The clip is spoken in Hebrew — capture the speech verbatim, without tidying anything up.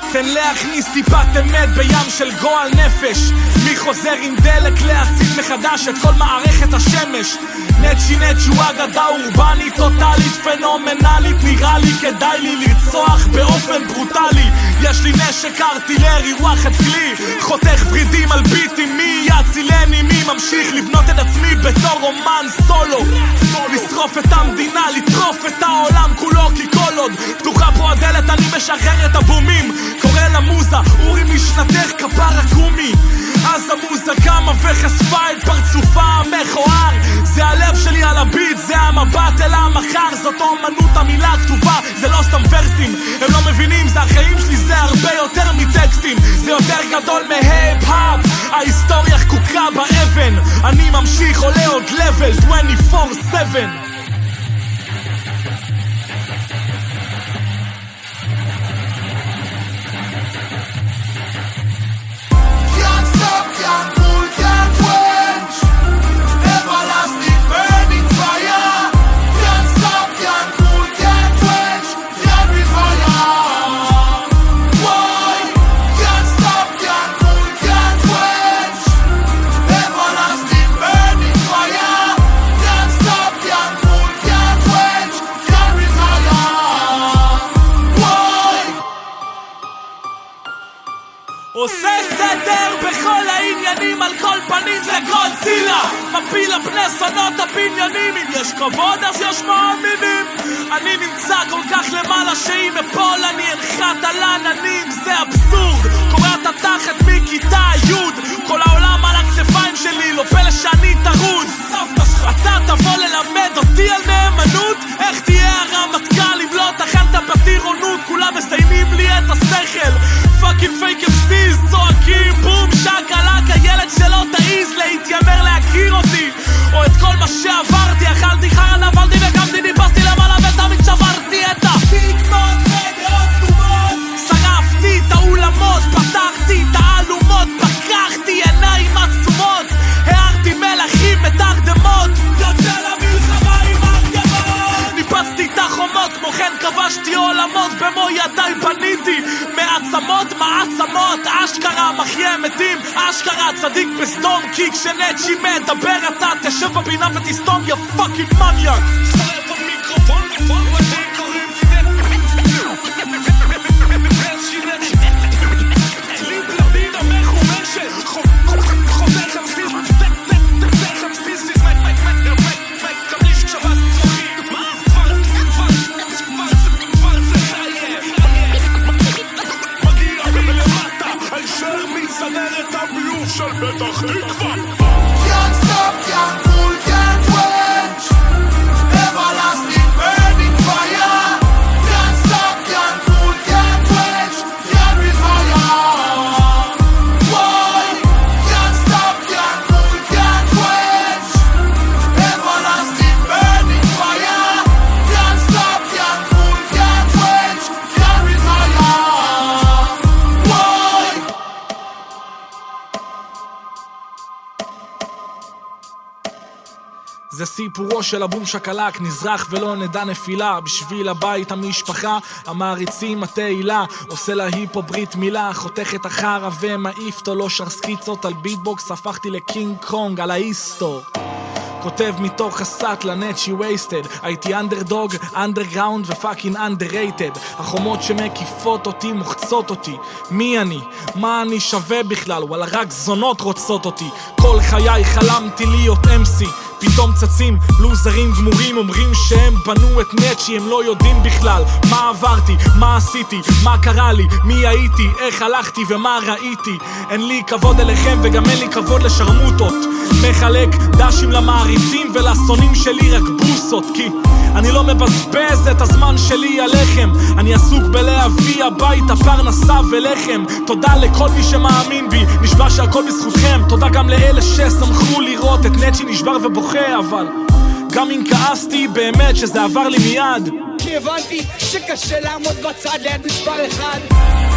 תן להכניס טיפת אמת בים של גועל נפש. מי חוזר עם דלק להציל מחדש את כל מערכת השמש? נצ'י נצ'י הוא אגדה אורבנית טוטלית פנומנלית. נראה לי כדאי לי לרצוח באופן ברוטלי. יש לי נשק ארטילרי רוח אצלי, חותך ורידים על ביטים. מי יצילני? מי ממשיך לבנות את עצמי בתור רומן סולו? לשרוף את המדינה, לטרוף את העולם כולו, כי כל עוד פתוחה פה הדלת אני משחרר את הבומים. קורא למוזה אורי משנתך כפרה קומי. אז המוזה קמה וחשפה את פרצופה המכוער. זה הלב שלי על הביט, זה המבט אל המחר. זאת אומנות המילה כתובה, זה לא סתם ורסים. הם לא מבינים, זה החיים שלי, זה הרבה יותר מטקסטים. זה יותר גדול מהיפ-האפ, ההיסטוריה חקוקה באבן. אני ממשיך, עולה עוד לבל עשרים וארבע שבע. עושה סדר בכל העניינים, על כל פנים זה גודזילה. מפיל הפני סונות הבניינים, אם יש כבוד אז יש מאמינים. אני נמצא כל כך למעלה שאם אפול אני אנחת על עננים. זה אבסורד, קוראת התחת מכיתה י'. כל העולם על הכתפיים שלי, לא פלא שאני טרוד. אתה תבוא ללמד אותי על נאמנות? איך תהיה הרמטכ"ל אם לא תכנת בטירונות? כולם מסיימים לי את השכל, פאקינג פייק אמסיס צועקים בום שקלק. הילד שלא תעיז להתיימר להכיר אותי או את כל מה שעברתי. אכלתי חרא, נפלתי וקמתי, ניפסתי למעלה ותמיד שברתי את הסטיגמות ודעות כתובות. שרפתי את האולמות, פתחתי את האלומות, פקחתי עיניים עצומות, הערתי מלאכים בתרדמות, יוצא למלחמה עם הרדמות. ניפצתי את החומות, כמו כן כבשתי עולמות, במו ידיי בניתי מעצמות מעצמות. אשכרה מחיה מתים, אשכרה צדיק בסדום. כי כשנצ'י מדבר אתה תשב בבינה ותסתום, יא פאקינג מניאק. שרף המיקרופון לפון ואתם קוראים לי בלבינה מחומשת חותך המסיס חותך המסיס מקבליש כשבת צוחים כבר זה חייב מגיע מלמטה הישר מסדר את הביוב של בטח תקווה. Can't stop, can't pull, can't quench, everlasting burning fire. Can't stop, can't pull, can't quench, can't retire. Why? Can't stop, can't pull, can't quench, everlasting burning fire. Can't stop, can't pull, can't quench, can't retire. Why? זה סיפורו של הבום שקלק, נזרח ולא נדע נפילה. בשביל הבית, המשפחה, המעריצים, התהילה. עושה לה היפו ברית מילה, חותך את החרה ומעיף אותו. לא שר סקיצות על ביטבוקס, הפכתי לקינג קונג על ההיסטור. כותב מתוך הסאטלה נצ'י וייסטד. הייתי אנדרדוג, אנדרגראונד ופאקינג אנדררייטד. החומות שמקיפות אותי מוחצות אותי. מי אני? מה אני שווה בכלל? וואלה רק זונות רוצות אותי. כל חיי חלמתי להיות אם סי, פתאום צצים לוזרים גמורים, אומרים שהם בנו את נצ'י, הם לא יודעים בכלל מה עברתי, מה עשיתי, מה קרה לי, מי הייתי, איך הלכתי ומה ראיתי. אין לי כבוד אליכם וגם אין לי כבוד לשרמוטות. מחלק דשים למעריצים ולשונאים שלי רק בוסות, כי אני לא מבזבז את הזמן שלי עליכם. אני עסוק בלהביא הביתה פרנסה ולחם. תודה לכל מי שמאמין בי, נשבע שהכל בזכותכם. תודה גם לאלה ששמחו לראות את נצ'י נשבר ובוכה, אבל גם אם כעסתי באמת שזה עבר לי מיד, כי הבנתי שקשה לעמוד בצד ליד מספר אחד.